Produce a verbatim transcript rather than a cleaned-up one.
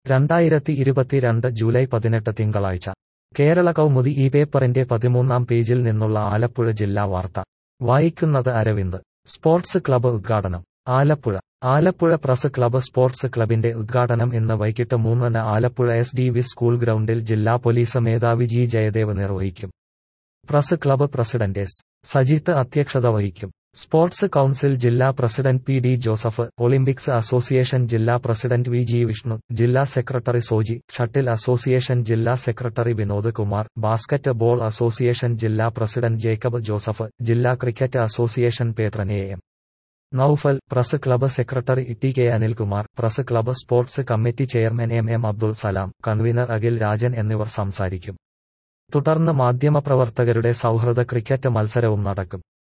രണ്ടായിരത്തി ഇരുപത്തിരണ്ട് ജൂലൈ പതിനെട്ട് തിങ്കളാഴ്ച കേരള കൗമുദി ഈ പേപ്പറിന്റെ പതിമൂന്നാം പേജിൽ നിന്നുള്ള ആലപ്പുഴ ജില്ലാ വാർത്ത വായിക്കുന്നത് അരവിന്ദ്. സ്പോർട്സ് ക്ലബ്ബ് ഉദ്ഘാടനം. Alappuzha. Alappuzha press club sports ക്ലബിന്റെ ഉദ്ഘാടനം ഇന്ന് വൈകിട്ട് മൂന്നിന് Alappuzha S D V school ഗ്രൗണ്ടിൽ ജില്ലാ പോലീസ് മേധാവി ജി ജയദേവ് നിർവഹിക്കും. Press club president S Sajith അധ്യക്ഷത വഹിക്കും. സ്പോർട്സ് കൗൺസിൽ ജില്ലാ president P D Joseph, Olympics association ജില്ലാ പ്രസിഡന്റ് വി ജി വിഷ്ണു, ജില്ലാ സെക്രട്ടറി സോജി, ഷട്ടിൽ അസോസിയേഷൻ ജില്ലാ secretary Vinod Kumar, basketball association ജില്ലാ പ്രസിഡന്റ് ജേക്കബ് ജോസഫ്, ജില്ലാ cricket association patron A M Noufal, press club secretary T K Anilkumar, press club sports committee chairman M M Abdul Salam, convener Akhil Rajan എന്നിവർ സംസാരിക്കും. തുടർന്ന് മാധ്യമപ്രവർത്തകരുടെ സൗഹൃദ cricket മത്സരവും നടക്കും.